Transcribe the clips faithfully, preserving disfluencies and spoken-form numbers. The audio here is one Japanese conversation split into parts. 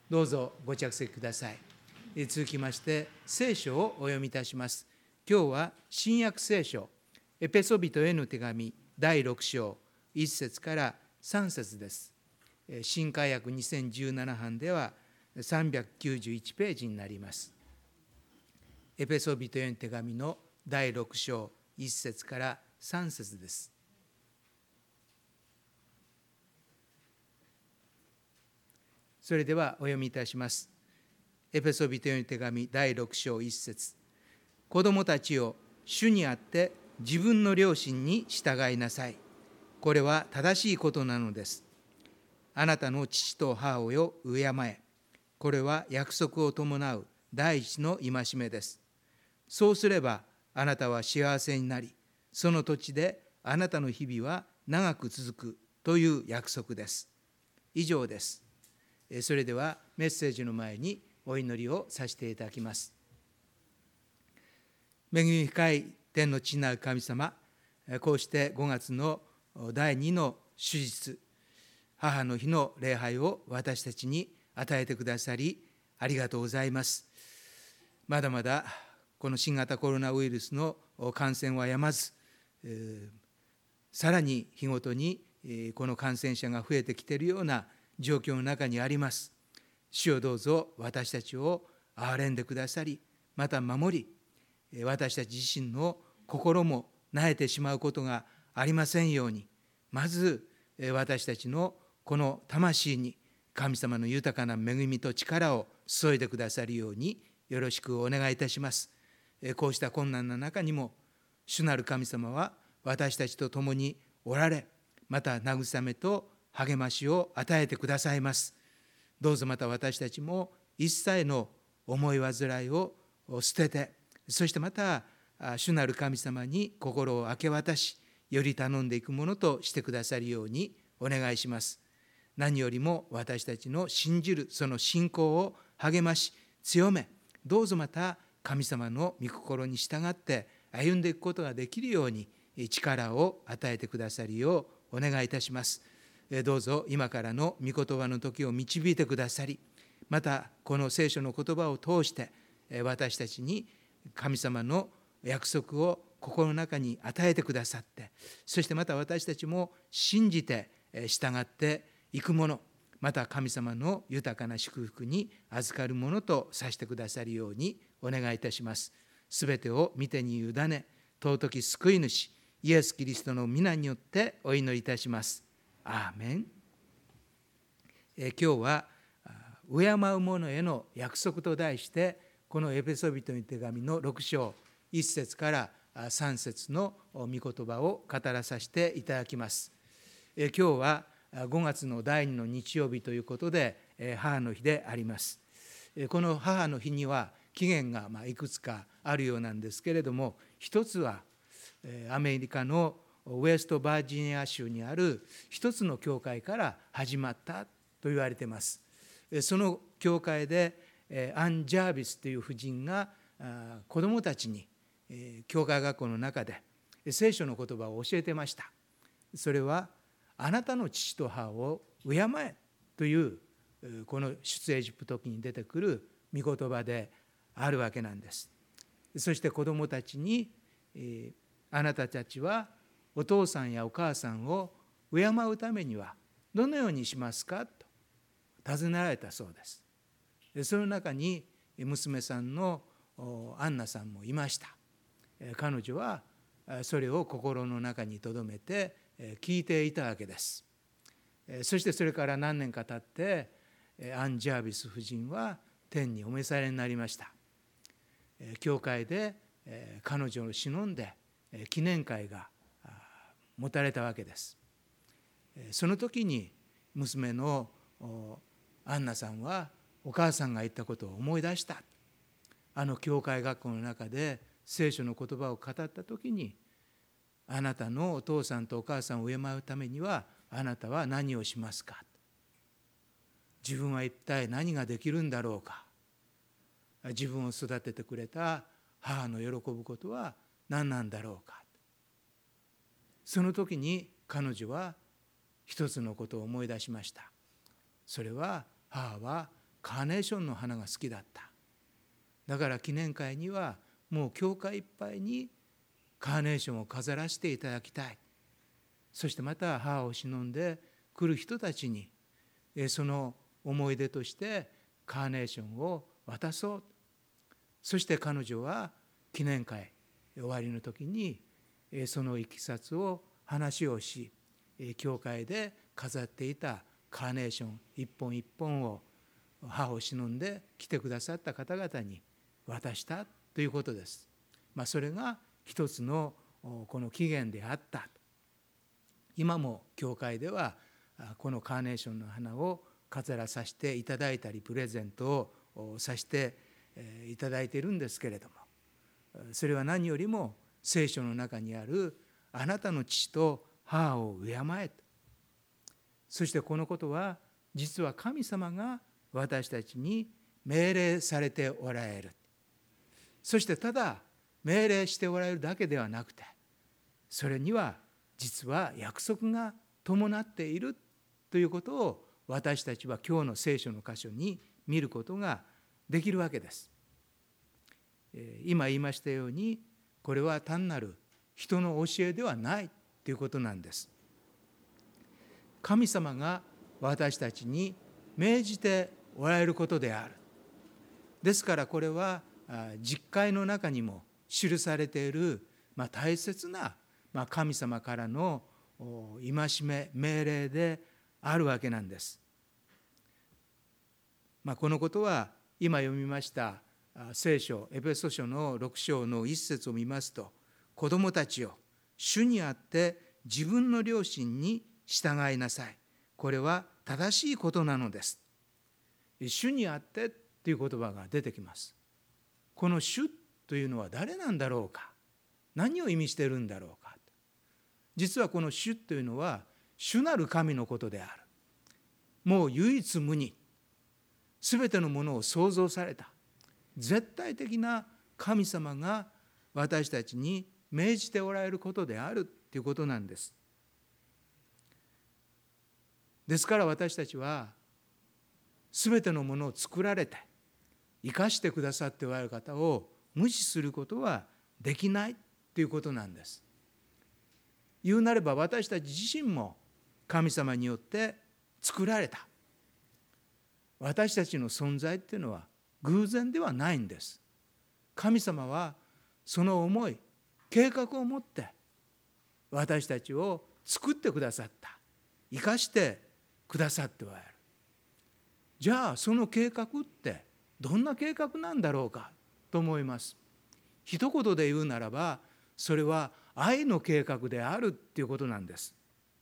どうぞご着席ください。続きまして聖書をお読みいたします。今日は新約聖書エペソビトへの手紙だいろく章いっ節からさん節です。新改訳にせんじゅうなな版ではさんびゃくきゅうじゅういちページになります。エペソビトへの手紙のだいろく章いっ節からさん節です。それではお読みいたします。エペソビトへの手紙だいろく章いっ節。子供たちよ、主にあって自分の両親に従いなさい。これは正しいことなのです。あなたの父と母をよ敬え。これは約束を伴う第一の戒めです。そうすればあなたは幸せになり、その土地であなたの日々は長く続くという約束です。以上です。それではメッセージの前にお祈りをさせていただきます。恵み深い天の父なる神様、こうしてごがつのだいにの主日、母の日の礼拝を私たちに与えてくださりありがとうございます。まだまだこの新型コロナウイルスの感染はやまず、さらに日ごとにこの感染者が増えてきているような状況の中にあります。主よ、どうぞ私たちを憐れんでくださり、また守り、私たち自身の心も萎えてしまうことがありませんように、まず私たちのこの魂に神様の豊かな恵みと力を注いでくださるようによろしくお願いいたします。こうした困難な中にも主なる神様は私たちと共におられ、また慰めと励ましを与えてくださいます。どうぞまた私たちも一切の思い煩いを捨てて、そしてまた主なる神様に心を明け渡し、より頼んでいくものとしてくださるようにお願いします。何よりも私たちの信じるその信仰を励まし強め、どうぞまた神様の御心に従って歩んでいくことができるように力を与えてくださるようお願いいたします。どうぞ今からの御言葉の時を導いてくださり、またこの聖書の言葉を通して私たちに神様の約束を心の中に与えてくださって、そしてまた私たちも信じて従っていくもの、また神様の豊かな祝福に預かるものとさせてくださるようにお願いいたします。すべてを御手に委ね、尊き救い主イエス・キリストの皆によってお祈りいたします。アーメン。え今日は敬う者への約束と題して、このエペソビトの手紙のろく章いっ節からさん節の御言葉を語らさせていただきます。え今日はごがつのだいにの日曜日ということで母の日であります。この母の日には起源がいくつかあるようなんですけれども、一つはアメリカのウェストバージニア州にある一つの教会から始まったと言われています。その教会でアン・ジャービスという婦人が子どもたちに教会学校の中で聖書の言葉を教えてました。それはあなたの父と母を敬えというこの出エジプト記に出てくる御言葉であるわけなんです。そして子どもたちにあなたたちはお父さんやお母さんを敬うためにはどのようにしますかと尋ねられたそうです。その中に娘さんのアンナさんもいました。彼女はそれを心の中に留めて聞いていたわけです。そしてそれから何年か経ってアン・ジャービス夫人は天にお召されになりました。教会で彼女を偲んで記念会が持たれたわけです。その時に娘のアンナさんはお母さんが言ったことを思い出した。あの教会学校の中で聖書の言葉を語った時に、あなたのお父さんとお母さんを敬うためにはあなたは何をしますか、自分は一体何ができるんだろうか、自分を育ててくれた母の喜ぶことは何なんだろうか。その時に彼女は一つのことを思い出しました。それは母はカーネーションの花が好きだった。だから記念会にはもう教会いっぱいにカーネーションを飾らせていただきたい。そしてまた母を偲んで来る人たちにその思い出としてカーネーションを渡そう。そして彼女は記念会終わりの時にそのいきさつを話をし、教会で飾っていたカーネーション一本一本を母を偲んで来てくださった方々に渡したということです。まあ、それが一つのこの起源であった。今も教会ではこのカーネーションの花を飾らさせていただいたりプレゼントをさせていただいているんですけれども、それは何よりも聖書の中にあるあなたの父と母を敬えと。そしてこのことは実は神様が私たちに命令されておられる。そしてただ命令しておられるだけではなくて、それには実は約束が伴っているということを私たちは今日の聖書の箇所に見ることができるわけです。今言いましたように、これは単なる人の教えではないということなんです。神様が私たちに命じておられることである。ですからこれは実会の中にも記されている、まあ、大切な神様からの戒め命令であるわけなんです。まあ、このことは今読みました聖書エペソ書のろく章の一節を見ますと、子供たちよ、主にあって自分の良心に従いなさい。これは正しいことなのです。主にあってという言葉が出てきます。この主というのは誰なんだろうか、何を意味しているんだろうか。実はこの主というのは主なる神のことである。もう唯一無二、すべてのものを創造された絶対的な神様が私たちに命じておられることであるということなんです。ですから私たちはすべてのものを作られて生かしてくださっておられる方を無視することはできないということなんです。言うなれば私たち自身も神様によって作られた。私たちの存在っていうのは偶然ではないんです。神様はその思い、計画を持って私たちを作ってくださった。生かしてくださっておられる。じゃあその計画ってどんな計画なんだろうかと思います。一言で言うならば、それは愛の計画であるっていうことなんです。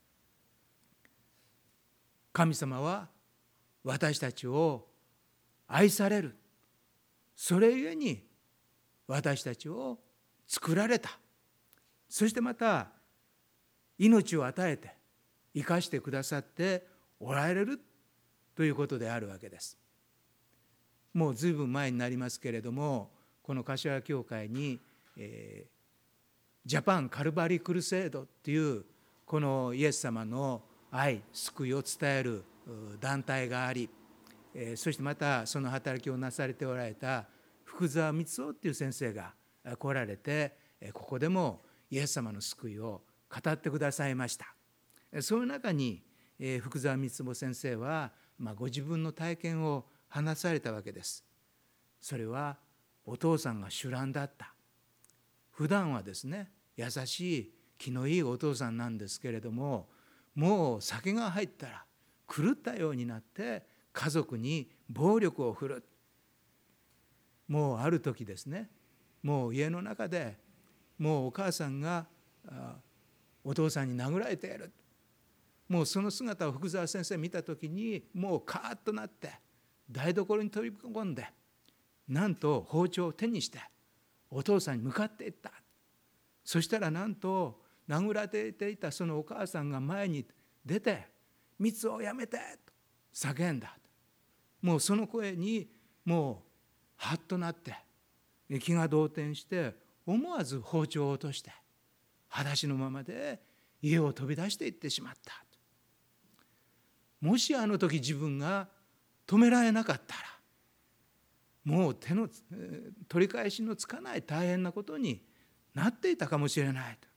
神様は私たちを愛される。それゆえに私たちを作られた。そしてまた命を与えて生かしてくださっておられるということであるわけです。もうずいぶん前になりますけれども、この柏教会に、えー、ジャパンカルバリクルセードっていうこのイエス様の愛救いを伝える団体があり、えー、そしてまたその働きをなされておられた福沢光夫っていう先生が来られて、ここでもイエス様の救いを語ってくださいました。その中に福沢光夫先生は、まあ、ご自分の体験を話されたわけです。それはお父さんが酒乱だった。普段はですね、優しい気のいいお父さんなんですけれども、もう酒が入ったら狂ったようになって家族に暴力を振るう。もうある時ですね、もう家の中でもうお母さんがお父さんに殴られている。もうその姿を福沢先生見た時にもうカーッとなって台所に飛び込んで、なんと包丁を手にしてお父さんに向かっていった。そしたらなんと殴られていたそのお母さんが前に出て、蜜をやめてと叫んだ。もうその声にもうハッとなって気が動転して、思わず包丁を落として裸足のままで家を飛び出していってしまった。もしあの時自分が止められなかったら、 もう手の取り返しのつかない大変なことになっていたかもしれないと。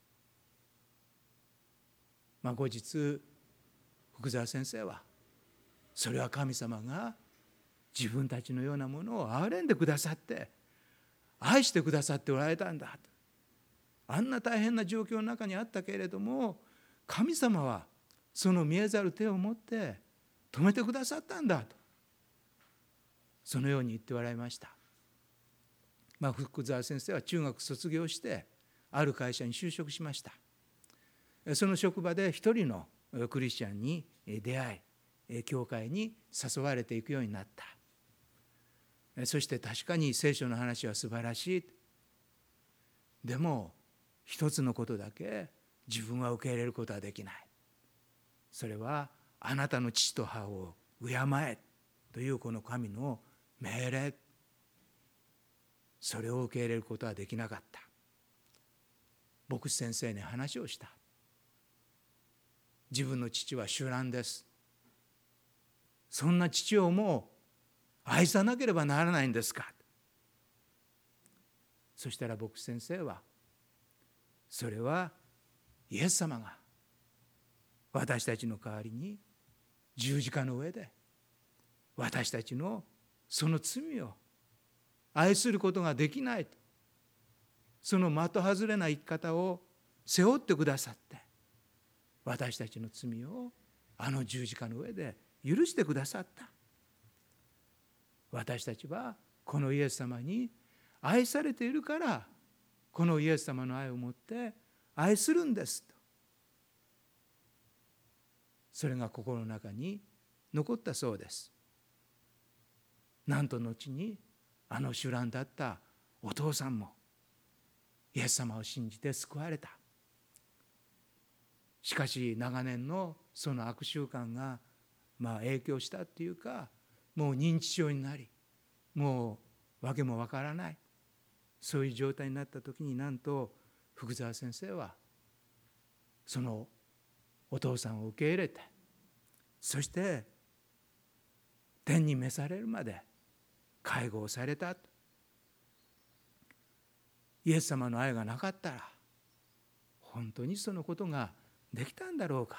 まあ、後日福沢先生はそれは神様が自分たちのようなものを憐れんでくださって愛してくださっておられたんだと。あんな大変な状況の中にあったけれども神様はその見えざる手を持って止めてくださったんだと、そのように言って笑いました。まあ、福沢先生は中学卒業してある会社に就職しました。その職場で一人のクリスチャンに出会い教会に誘われていくようになった。そして確かに聖書の話は素晴らしい。でも一つのことだけ自分は受け入れることはできない。それはあなたの父と母を敬えというこの神の命令、それを受け入れることはできなかった。牧師先生に話をした。自分の父は酒乱です。そんな父をもう愛さなければならないんですか。そしたら牧師先生は、それはイエス様が私たちの代わりに十字架の上で私たちのその罪を愛することができない、その的外れな生き方を背負ってくださって、私たちの罪をあの十字架の上で許してくださった。私たちはこのイエス様に愛されているから、このイエス様の愛を持って愛するんですと。それが心の中に残ったそうです。なんと後にあの酒乱だったお父さんもイエス様を信じて救われた。しかし長年のその悪習慣がまあ影響したっていうか、もう認知症になり、もう訳もわからない、そういう状態になった時に、なんと福沢先生はそのお父さんを受け入れて、そして天に召されるまで介護をされた。イエス様の愛がなかったら本当にそのことができたんだろうか。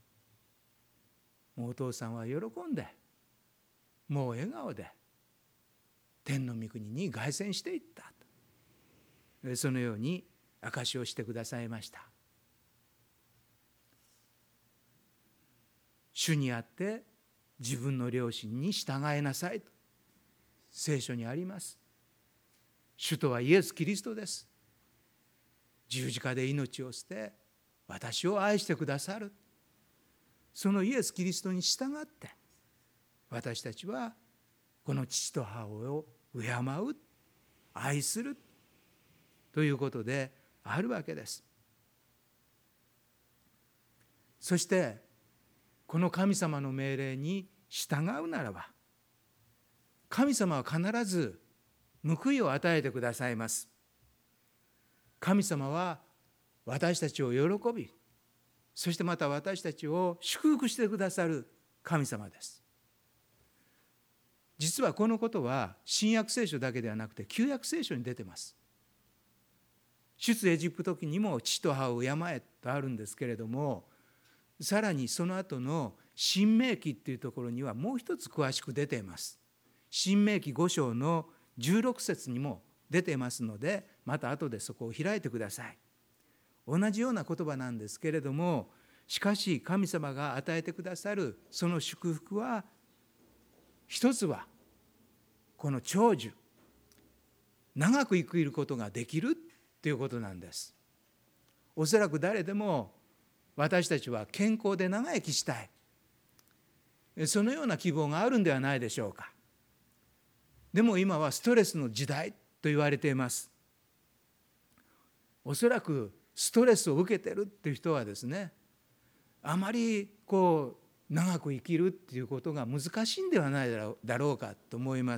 もうお父さんは喜んで、もう笑顔で天の御国に凱旋していったと、そのように証しをしてくださいました。主にあって自分の良心に従いなさいと聖書にあります。主とはイエス・キリストです。十字架で命を捨て私を愛してくださる、そのイエス・キリストに従って私たちはこの父と母を敬う、愛するということであるわけです。そしてこの神様の命令に従うならば、神様は必ず報いを与えてくださいます。神様は私たちを喜び、そしてまた私たちを祝福してくださる神様です。実はこのことは新約聖書だけではなくて旧約聖書に出てます。出エジプト記にも父と母を敬えとあるんですけれども、さらにその後の新明記っていうところにはもう一つ詳しく出ています。新明記ご章のじゅうろく節にも出ていますので、また後でそこを開いてください。同じような言葉なんですけれども、しかし神様が与えてくださるその祝福は、一つはこの長寿、長く生きることができるということなんです。おそらく誰でも私たちは健康で長生きしたい、そのような希望があるんではないでしょうか。でも今はストレスの時代と言われています。おそらくストレスを受けているっていう人はですね、あまりこう長く生きるっていうことが難しいんではないだろうかと思います。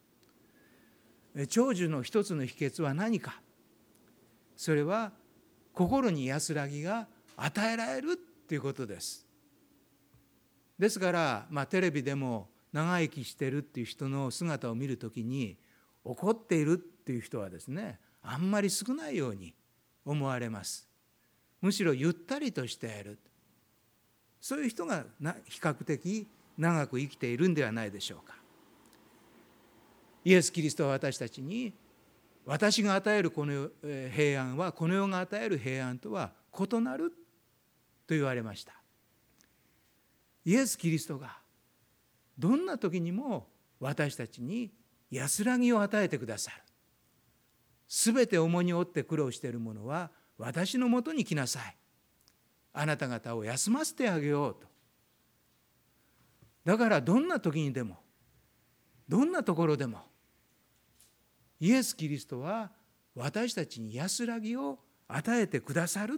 長寿の一つの秘訣は何か。それは心に安らぎが与えられるっていうことです。ですから、まあ、テレビでも長生きしてるっていう人の姿を見るときに、怒っているっていう人はですね、あんまり少ないように思われます。むしろゆったりとしている、そういう人が比較的長く生きているんではないでしょうか。イエス・キリストは私たちに、私が与えるこの平安はこの世が与える平安とは異なると言われました。イエス・キリストがどんな時にも私たちに安らぎを与えてくださる。すべて重荷を負って苦労している者は私のもとに来なさい。あなた方を休ませてあげようと。だからどんな時にでも、どんなところでも、イエス・キリストは私たちに安らぎを与えてくださる。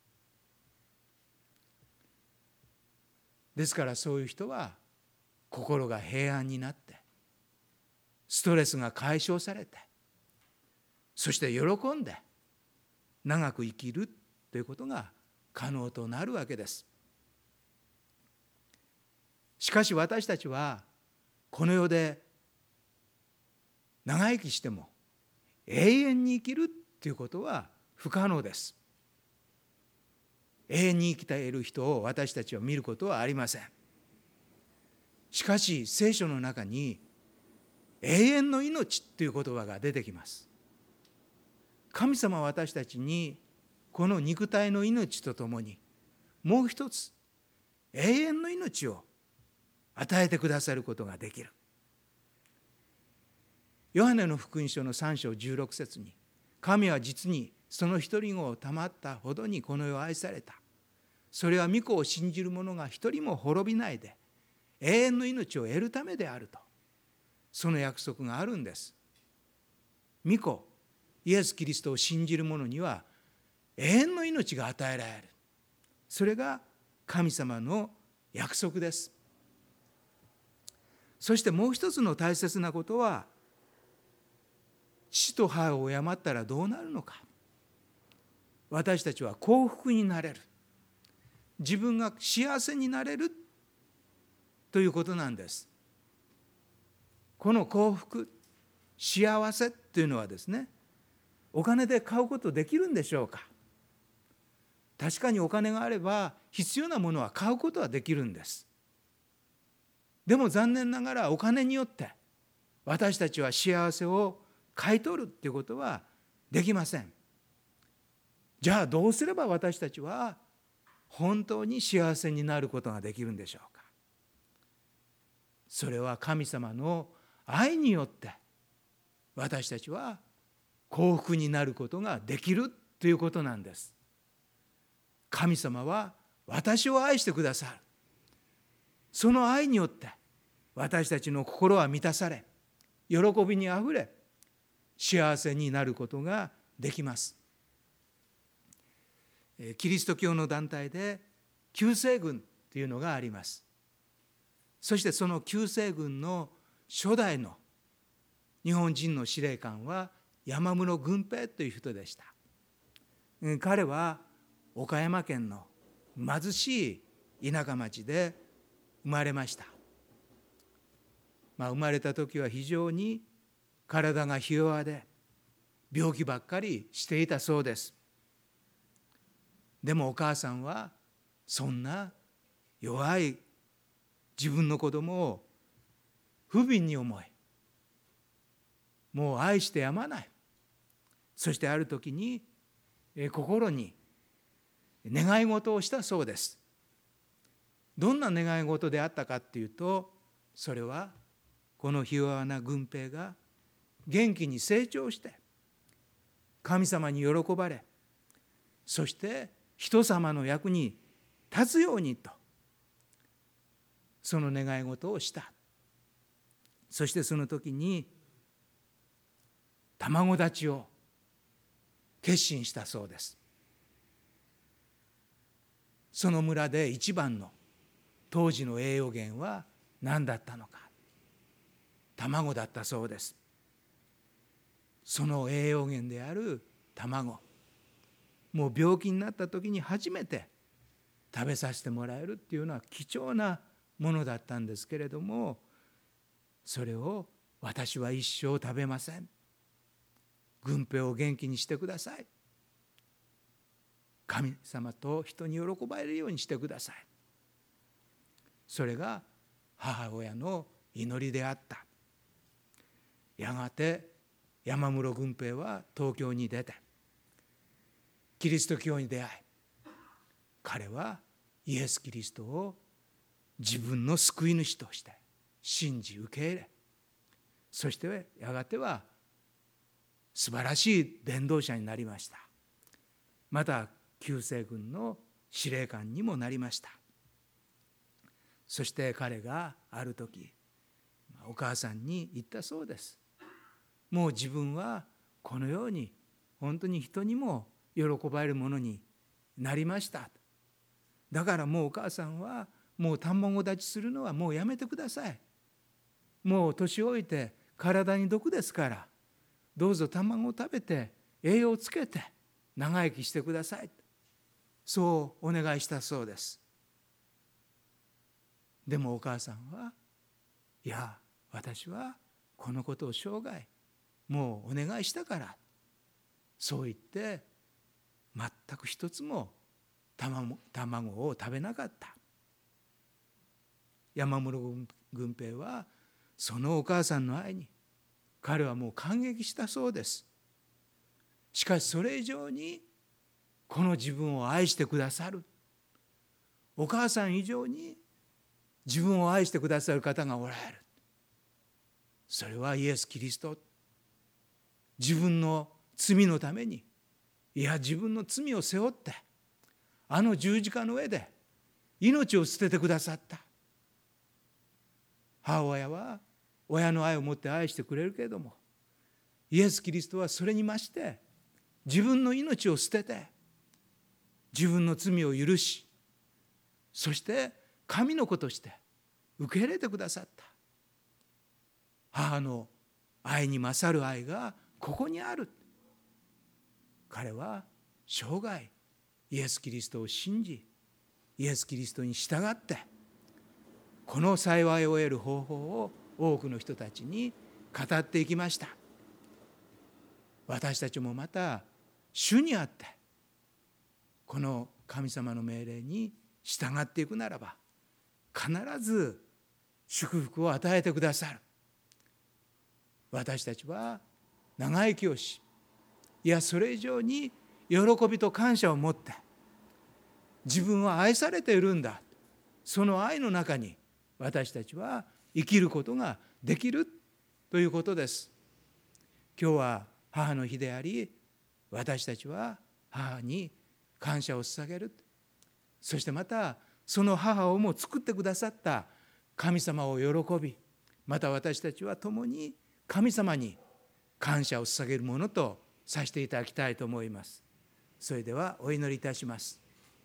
ですからそういう人は心が平安になって、ストレスが解消されて、そして喜んで長く生きるということが可能となるわけです。しかし私たちはこの世で長生きしても永遠に生きるということは不可能です。永遠に生きている人を私たちは見ることはありません。しかし聖書の中に永遠の命という言葉が出てきます。神様は私たちにこの肉体の命とともにもう一つ永遠の命を与えてくださることができる。ヨハネの福音書のさん章じゅうろく節に、神は実にその一人子をたまったほどにこの世を愛された。それは御子を信じる者が一人も滅びないで永遠の命を得るためであると、その約束があるんです。御子イエス・キリストを信じる者には永遠の命が与えられる。それが神様の約束です。そしてもう一つの大切なことは、父と母を敬ったらどうなるのか。私たちは幸福になれる。自分が幸せになれるということなんです。この幸福、幸せというのはですね、お金で買うことできるんでしょうか。確かにお金があれば必要なものは買うことはできるんです。でも残念ながらお金によって私たちは幸せを買い取るということはできません。じゃあどうすれば私たちは本当に幸せになることができるんでしょうか。それは神様の愛によって私たちは幸福になることができるということなんです。神様は私を愛してくださる。その愛によって私たちの心は満たされ、喜びにあふれ、幸せになることができます。キリスト教の団体で救世軍というのがあります。そしてその救世軍の初代の日本人の司令官は山室軍平という人でした。彼は岡山県の貧しい田舎町で生まれました。まあ、生まれた時は非常に体がひ弱で病気ばっかりしていたそうです。でもお母さんはそんな弱い自分の子供を不憫に思い、もう愛してやまない。そしてある時に心に願い事をしたそうです。どんな願い事であったかっていうと、それはこのひ弱な軍兵が元気に成長して神様に喜ばれ、そして人様の役に立つようにと、その願い事をした。そしてその時に卵立ちを決心したそうです。その村で一番の当時の栄養源は何だったのか。卵だったそうです。その栄養源である卵、もう病気になった時に初めて食べさせてもらえるっていうのは貴重なものだったんですけれども、 それを私は一生食べません。軍兵を元気にしてください。神様と人に喜ばれるようにしてください。それが母親の祈りであった。やがて山室軍兵は東京に出てキリスト教に出会い、彼はイエス・キリストを自分の救い主として信じ受け入れ、そしてやがては素晴らしい伝道者になりました。また旧西軍の司令官にもなりました。そして彼がある時お母さんに言ったそうです。もう自分はこのように本当に人にも喜ばれるものになりました。だからもうお母さんはもう卵立ちするのはもうやめてください。もう年老いて体に毒ですから、どうぞ卵を食べて栄養をつけて長生きしてください。そうお願いしたそうです。でもお母さんは、いや私はこのことを生涯もうお願いしたから、そう言って全く一つも卵、卵を食べなかった。山室軍兵はそのお母さんの愛に彼はもう感激したそうです。しかしそれ以上にこの自分を愛してくださる、お母さん以上に自分を愛してくださる方がおられる。それはイエス・キリスト。自分の罪のために、いや自分の罪を背負ってあの十字架の上で命を捨ててくださった。母親は親の愛を持って愛してくれるけれども、イエス・キリストはそれに増して自分の命を捨てて自分の罪を許し、そして神の子として受け入れてくださった。母の愛に勝る愛がここにある。彼は生涯イエス・キリストを信じ、イエス・キリストに従ってこの幸いを得る方法を多くの人たちに語っていきました。私たちもまた主にあってこの神様の命令に従っていくならば、必ず祝福を与えてくださる。私たちは長生きをし、いやそれ以上に喜びと感謝を持って自分は愛されているんだ、その愛の中に私たちは生きることができるということです。今日は母の日であり、私たちは母に感謝を捧げる。そしてまたその母をも作ってくださった神様を喜び、また私たちは共に神様に感謝を捧げるものとさせていただきたいと思います。それではお祈りいたします。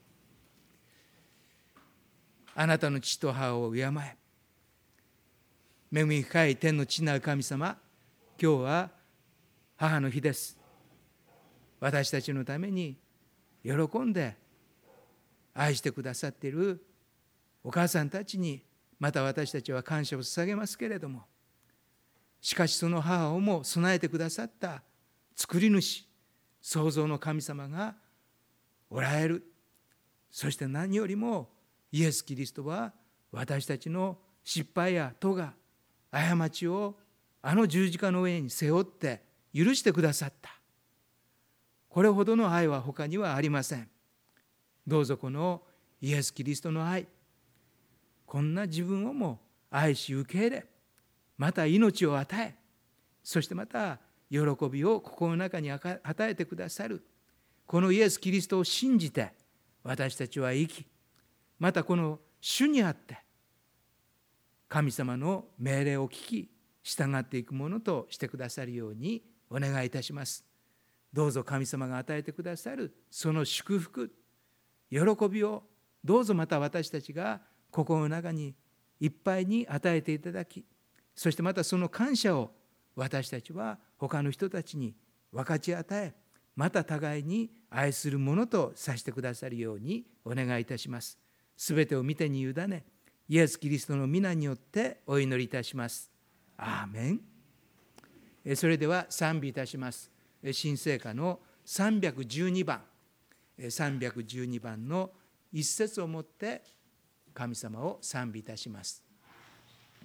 あなたの父と母を敬え、恵み深い天の父なる神様、今日は母の日です。私たちのために喜んで愛してくださっているお母さんたちにまた私たちは感謝を捧げますけれども、しかしその母をも備えてくださった作り主、創造の神様がおられる。そして何よりもイエス・キリストは私たちの失敗や咎、過ちをあの十字架の上に背負って許してくださった。これほどの愛は他にはありません。どうぞこのイエス・キリストの愛、こんな自分をも愛し受け入れ、また命を与え、そしてまた喜びを心の中に与えてくださるこのイエス・キリストを信じて私たちは生き、またこの主にあって神様の命令を聞き従っていくものとしてくださるようにお願いいたします。どうぞ神様が与えてくださるその祝福、喜びをどうぞまた私たちが心の中にいっぱいに与えていただき、そしてまたその感謝を私たちは他の人たちに分かち与え、また互いに愛するものとさせてくださるようにお願いいたします。すべてを御手に委ね、イエス・キリストの皆によってお祈りいたします。 アーメン。それでは賛美いたします。新聖歌のさんびゃくじゅうにばん、さんびゃくじゅうにばんの一節をもって神様を賛美いたします。